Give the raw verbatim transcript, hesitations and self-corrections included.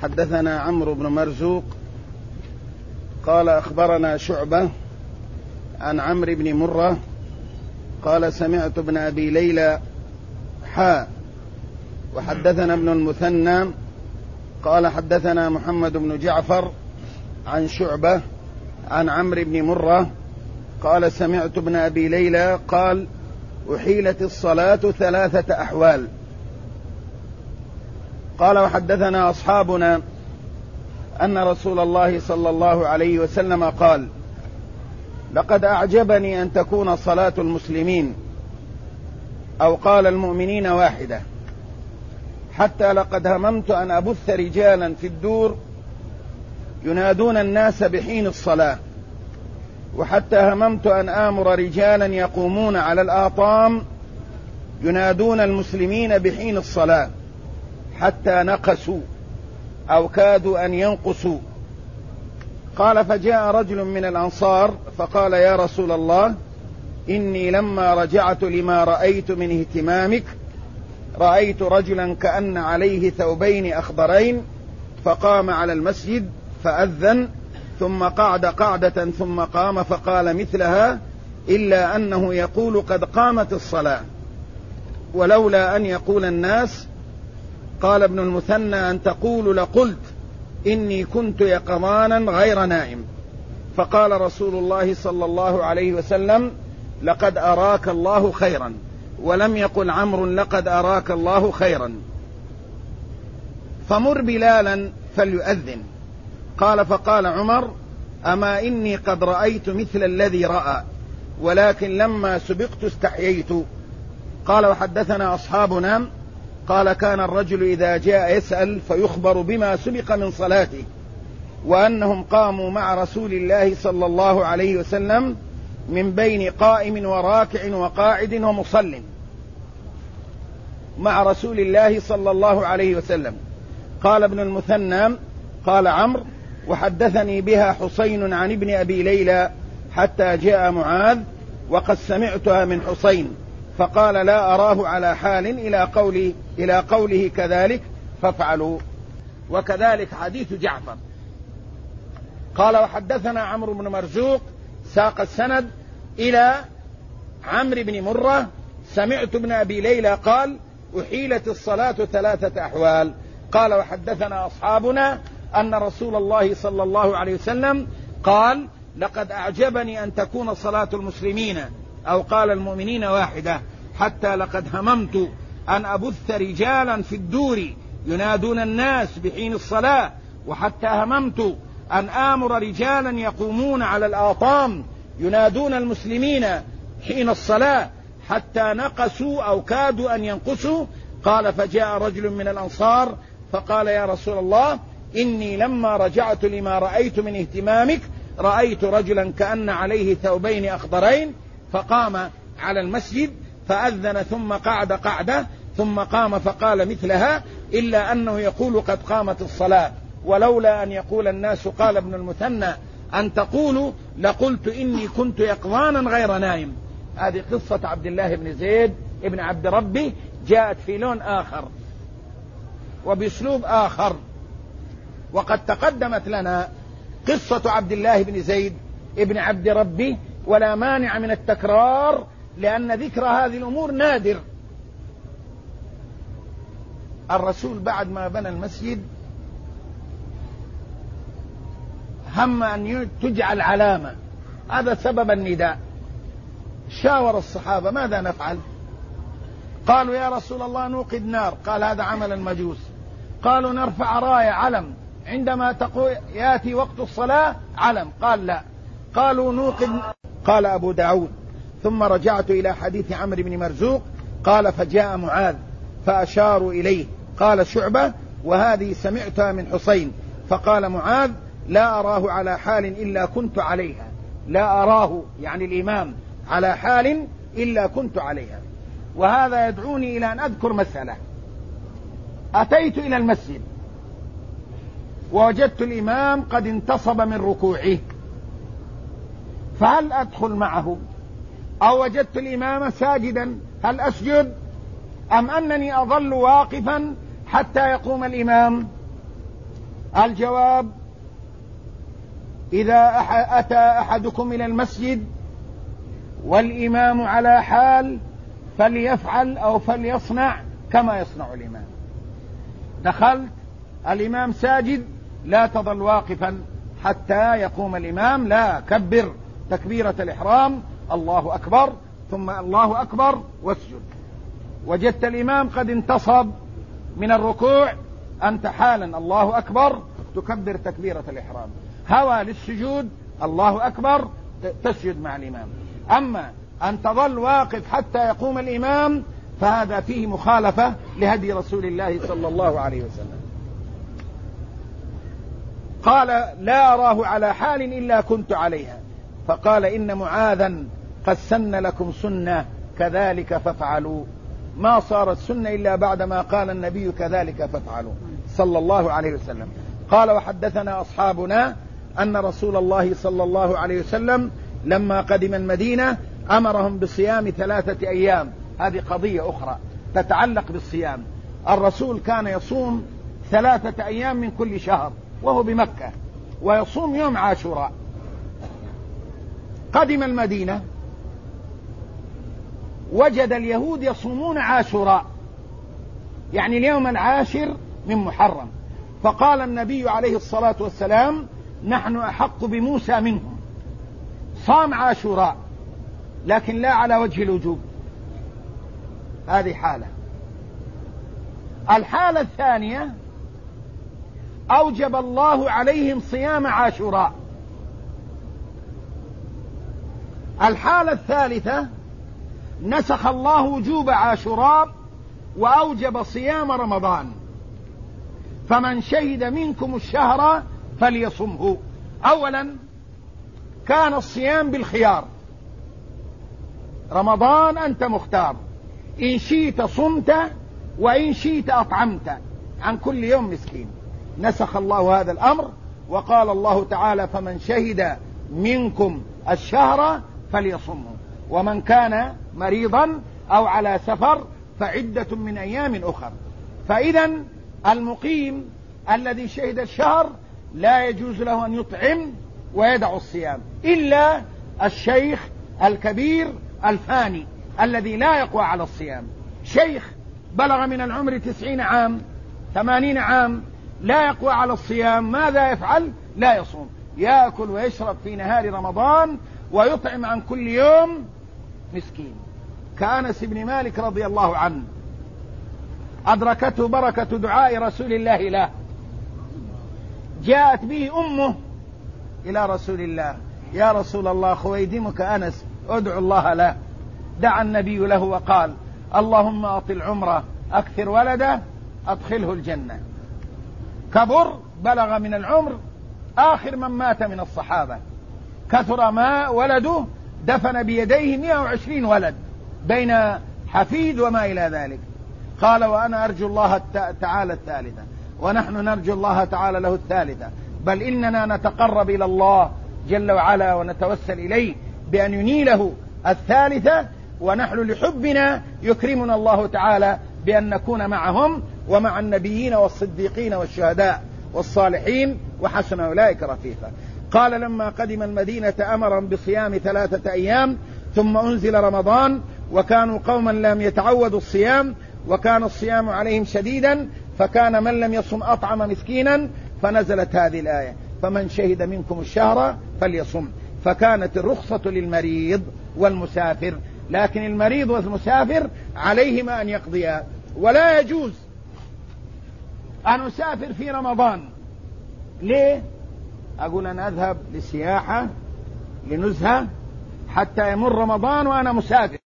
حدثنا عمرو بن مرزوق قال أخبرنا شعبة عن عمرو بن مرة قال سمعت ابن أبي ليلى حاء وحدثنا ابن المثنى قال حدثنا محمد بن جعفر عن شعبة عن عمرو بن مرة قال سمعت ابن أبي ليلى قال أحيلت الصلاة ثلاثة أحوال. قال وحدثنا أصحابنا أن رسول الله صلى الله عليه وسلم قال لقد أعجبني أن تكون صلاة المسلمين أو قال المؤمنين واحدة، حتى لقد هممت أن أبث رجالا في الدور ينادون الناس بحين الصلاة، وحتى هممت أن آمر رجالا يقومون على الآطام ينادون المسلمين بحين الصلاة حتى نقصوا أو كادوا أن ينقصوا. قال فجاء رجل من الأنصار فقال يا رسول الله إني لما رجعت لما رأيت من اهتمامك رأيت رجلا كأن عليه ثوبين أخضرين فقام على المسجد فأذن ثم قعد قعدة ثم قام فقال مثلها إلا أنه يقول قد قامت الصلاة، ولولا أن يقول الناس. قال ابن المثنى أن تقول لقلت إني كنت يقظانا غير نائم. فقال رسول الله صلى الله عليه وسلم لقد أراك الله خيرا، ولم يقل عمرو لقد أراك الله خيرا، فمر بلالا فليؤذن. قال فقال عمر أما إني قد رأيت مثل الذي رأى، ولكن لما سبقت استحييت. قال وحدثنا أصحابنا قال كان الرجل إذا جاء يسأل فيخبر بما سبق من صلاته، وأنهم قاموا مع رسول الله صلى الله عليه وسلم من بين قائم وراكع وقاعد ومصل مع رسول الله صلى الله عليه وسلم. قال ابن المثنى قال عمرو وحدثني بها حسين عن ابن أبي ليلى حتى جاء معاذ وقد سمعتها من حسين، فقال لا أراه على حال إلى قوله, إلى قوله كذلك فافعلوا. وكذلك حديث جعفر. قال وحدثنا عمرو بن مرزوق ساق السند إلى عمرو بن مرة سمعت ابن أبي ليلى قال أحيلت الصلاة ثلاثة أحوال. قال وحدثنا أصحابنا أن رسول الله صلى الله عليه وسلم قال لقد أعجبني أن تكون صلاة المسلمين أو قال المؤمنين واحدة، حتى لقد هممت أن أبث رجالا في الدور ينادون الناس بحين الصلاة، وحتى هممت أن آمر رجالا يقومون على الآطام ينادون المسلمين حين الصلاة حتى نقصوا أو كادوا أن ينقصوا. قال فجاء رجل من الأنصار فقال يا رسول الله إني لما رجعت لما رأيت من اهتمامك رأيت رجلا كأن عليه ثوبين أخضرين فقام على المسجد فأذن ثم قعد قعدة ثم قام فقال مثلها إلا أنه يقول قد قامت الصلاة، ولولا أن يقول الناس. قال ابن المثنى أن تقولوا لقلت إني كنت يقظانا غير نائم. هذه قصة عبد الله بن زيد ابن عبد ربه جاءت في لون آخر وبأسلوب آخر، وقد تقدمت لنا قصة عبد الله بن زيد ابن عبد ربه، ولا مانع من التكرار لأن ذكر هذه الأمور نادر. الرسول بعد ما بنى المسجد هم أن تجعل علامة، هذا سبب النداء. شاور الصحابة ماذا نفعل؟ قالوا يا رسول الله نوقد نار، قال هذا عمل المجوس. قالوا نرفع راية علم عندما تقول ياتي وقت الصلاة علم، قال لا. قالوا نوقد. قال أبو داود ثم رجعت إلى حديث عمرو بن مرزوق قال فجاء معاذ فأشاروا إليه. قال شعبة وهذه سمعتها من حسين. فقال معاذ لا أراه على حال إلا كنت عليها، لا أراه يعني الإمام على حال إلا كنت عليها. وهذا يدعوني إلى أن أذكر مسألة. أتيت إلى المسجد ووجدت الإمام قد انتصب من ركوعه، فهل أدخل معه؟ أو وجدت الإمام ساجدا هل أسجد؟ أم أنني أظل واقفا حتى يقوم الإمام؟ الجواب: إذا أتى أحدكم إلى المسجد والإمام على حال فليفعل أو فليصنع كما يصنع الإمام. دخلت الإمام ساجد، لا تظل واقفا حتى يقوم الإمام، لا، كبر تكبيرة الإحرام، الله أكبر، ثم الله أكبر واسجد. وجدت الإمام قد انتصب من الركوع، أنت حالا الله أكبر تكبر تكبيرة الإحرام، هوى للسجود الله أكبر تسجد مع الإمام. أما أن تظل واقف حتى يقوم الإمام فهذا فيه مخالفة لهدي رسول الله صلى الله عليه وسلم. قال: لا أراه على حال إلا كنت عليها. فقال: إن معاذا قد سن لكم سنة كذلك فافعلوا. ما صارت سنة إلا بعدما قال النبي كذلك فافعلوا صلى الله عليه وسلم. قال: وحدثنا أصحابنا أن رسول الله صلى الله عليه وسلم لما قدم المدينة أمرهم بصيام ثلاثة أيام. هذه قضية أخرى تتعلق بالصيام. الرسول كان يصوم ثلاثة أيام من كل شهر وهو بمكة، ويصوم يوم عاشوراء. قدم المدينة وجد اليهود يصومون عاشوراء، يعني اليوم العاشر من محرم. فقال النبي عليه الصلاة والسلام: نحن أحق بموسى منهم. صام عاشوراء لكن لا على وجه الوجوب. هذه حالة. الحالة الثانية: أوجب الله عليهم صيام عاشوراء. الحالة الثالثة: نسخ الله وجوب عاشوراء وأوجب صيام رمضان. فمن شهد منكم الشهر فليصمه. أولا كان الصيام بالخيار، رمضان أنت مختار، إن شئت صمت وإن شئت أطعمت عن كل يوم مسكين. نسخ الله هذا الأمر وقال الله تعالى: فمن شهد منكم الشهر فليصمه، ومن كان مريضا أو على سفر فعدة من أيام أخر. فإذا المقيم الذي شهد الشهر لا يجوز له أن يطعم ويدع الصيام، إلا الشيخ الكبير الفاني الذي لا يقوى على الصيام. شيخ بلغ من العمر تسعين عام ثمانين عام لا يقوى على الصيام، ماذا يفعل؟ لا يصوم، يأكل ويشرب في نهار رمضان ويطعم عن كل يوم مسكين. كأنس بن مالك رضي الله عنه أدركته بركة دعاء رسول الله له، جاءت به أمه إلى رسول الله: يا رسول الله خويدمك أنس ادعو الله له. دعا النبي له وقال: اللهم أطل عمره أكثر ولده أدخله الجنة. كبر، بلغ من العمر آخر من مات من الصحابة، كثر ما ولده، دفن بيديه مئة وعشرين ولد بين حفيد وما إلى ذلك. قال: وأنا أرجو الله تعالى الثالثة، ونحن نرجو الله تعالى له الثالثة، بل إننا نتقرب إلى الله جل وعلا ونتوسل إليه بأن ينيله الثالثة، ونحن لحبنا يكرمنا الله تعالى بأن نكون معهم ومع النبيين والصديقين والشهداء والصالحين وحسن أولئك رفيقا. قال: لما قدم المدينة أمرهم بصيام ثلاثة أيام، ثم أنزل رمضان، وكانوا قوما لم يتعودوا الصيام، وكان الصيام عليهم شديدا، فكان من لم يصم أطعم مسكينا، فنزلت هذه الآية: فمن شهد منكم الشهر فليصم. فكانت الرخصة للمريض والمسافر، لكن المريض والمسافر عليهما أن يقضيا. ولا يجوز أن أسافر في رمضان. ليه؟ أقول أنا أذهب لسياحة لنزهة حتى يمر رمضان وأنا مسافر.